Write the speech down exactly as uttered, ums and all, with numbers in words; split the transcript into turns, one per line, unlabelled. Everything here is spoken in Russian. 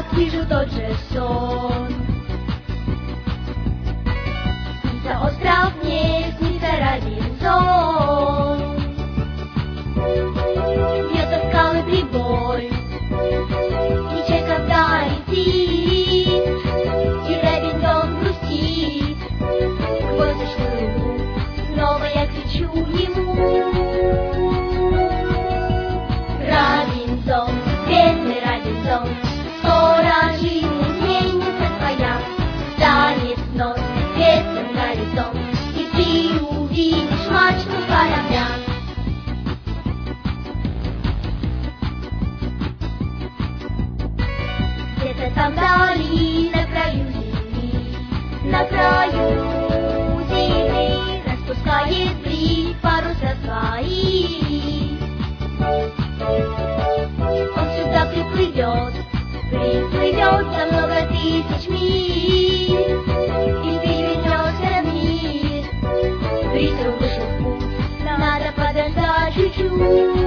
раз вижу тот же сон. Снится остров мне, снится Робинзон. Бьется в скалы прибой, ничего когда летит, и Робинзон грустит. Сквозь ночную луну снова я кричу ему: Робинзон, бедный Робинзон, скоро жизнь изменится твоя, станет вновь светлым горизонт, и ты увидишь мачту корабля. Где-то там вдали, на краю земли, на краю земли, распускает брик паруса свои. Он сюда приплывет, приплывет за много тысяч миль, и перевернется в мир. Призрак вышел в путь, надо подождать чуть-чуть.